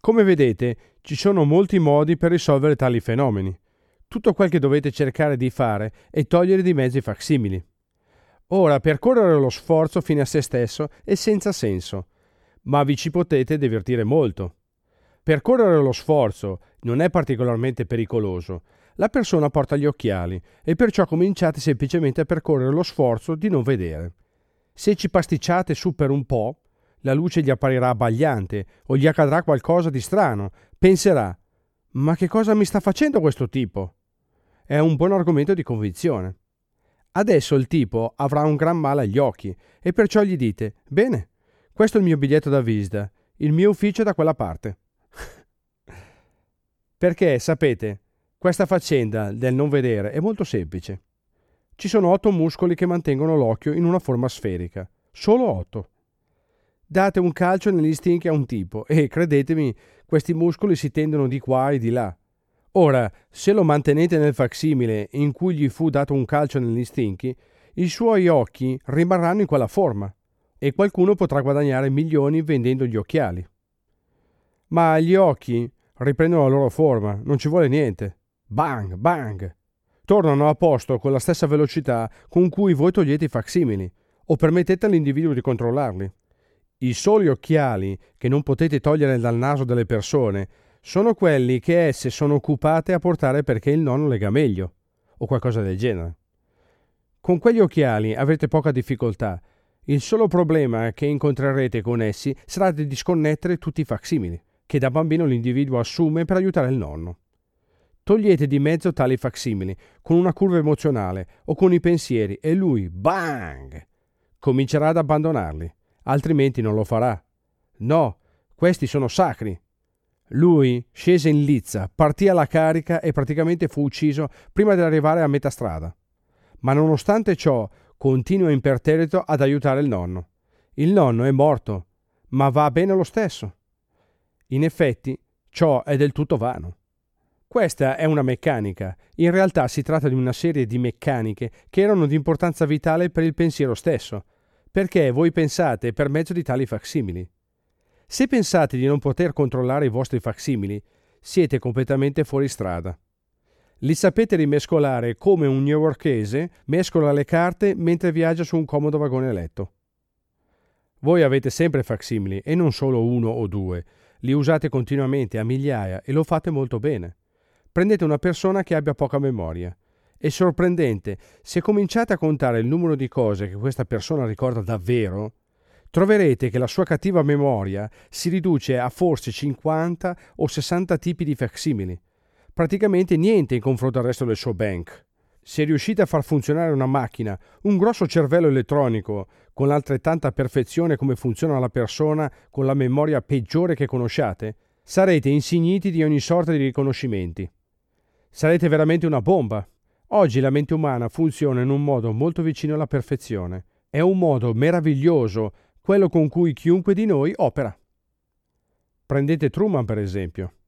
Come vedete, ci sono molti modi per risolvere tali fenomeni. Tutto quel che dovete cercare di fare è togliere di mezzo i facsimili. Ora, percorrere lo sforzo fine a se stesso è senza senso, ma vi ci potete divertire molto. Percorrere lo sforzo non è particolarmente pericoloso. La persona porta gli occhiali e perciò cominciate semplicemente a percorrere lo sforzo di non vedere. Se ci pasticciate su per un po', la luce gli apparirà abbagliante o gli accadrà qualcosa di strano. Penserà: ma che cosa mi sta facendo questo tipo? È un buon argomento di convinzione. Adesso il tipo avrà un gran male agli occhi e perciò gli dite: bene, questo è il mio biglietto da visita, il mio ufficio è da quella parte. Perché, sapete, questa faccenda del non vedere è molto semplice. Ci sono 8 muscoli che mantengono l'occhio in una forma sferica. Solo 8. Date un calcio negli stinchi a un tipo e, credetemi, questi muscoli si tendono di qua e di là. Ora, se lo mantenete nel facsimile in cui gli fu dato un calcio negli stinchi, i suoi occhi rimarranno in quella forma e qualcuno potrà guadagnare milioni vendendo gli occhiali. Ma gli occhi riprendono la loro forma, non ci vuole niente. Bang, bang! Tornano a posto con la stessa velocità con cui voi togliete i facsimili o permettete all'individuo di controllarli. I soli occhiali che non potete togliere dal naso delle persone sono quelli che esse sono occupate a portare perché il nonno lega meglio, o qualcosa del genere. Con quegli occhiali avrete poca difficoltà. Il solo problema che incontrerete con essi sarà di disconnettere tutti i facsimili che da bambino l'individuo assume per aiutare il nonno. Togliete di mezzo tali facsimili con una curva emozionale o con i pensieri e lui, bang, comincerà ad abbandonarli, altrimenti non lo farà. No, questi sono sacri. Lui scese in lizza, partì alla carica e praticamente fu ucciso prima di arrivare a metà strada. Ma nonostante ciò continua imperterrito ad aiutare il nonno. Il nonno è morto, ma va bene lo stesso. In effetti, ciò è del tutto vano. Questa è una meccanica. In realtà si tratta di una serie di meccaniche che erano di importanza vitale per il pensiero stesso, perché voi pensate per mezzo di tali facsimili. Se pensate di non poter controllare i vostri facsimili, siete completamente fuori strada. Li sapete rimescolare come un newyorkese mescola le carte mentre viaggia su un comodo vagone letto. Voi avete sempre facsimili e non solo 1 o 2. Li usate continuamente a migliaia e lo fate molto bene. Prendete una persona che abbia poca memoria. È sorprendente, se cominciate a contare il numero di cose che questa persona ricorda davvero, troverete che la sua cattiva memoria si riduce a forse 50 o 60 tipi di facsimili. Praticamente niente in confronto al resto del suo bank. Se riuscite a far funzionare una macchina, un grosso cervello elettronico, con altrettanta perfezione come funziona la persona con la memoria peggiore che conosciate, sarete insigniti di ogni sorta di riconoscimenti. Sarete veramente una bomba. Oggi la mente umana funziona in un modo molto vicino alla perfezione. È un modo meraviglioso, quello con cui chiunque di noi opera. Prendete Truman per esempio.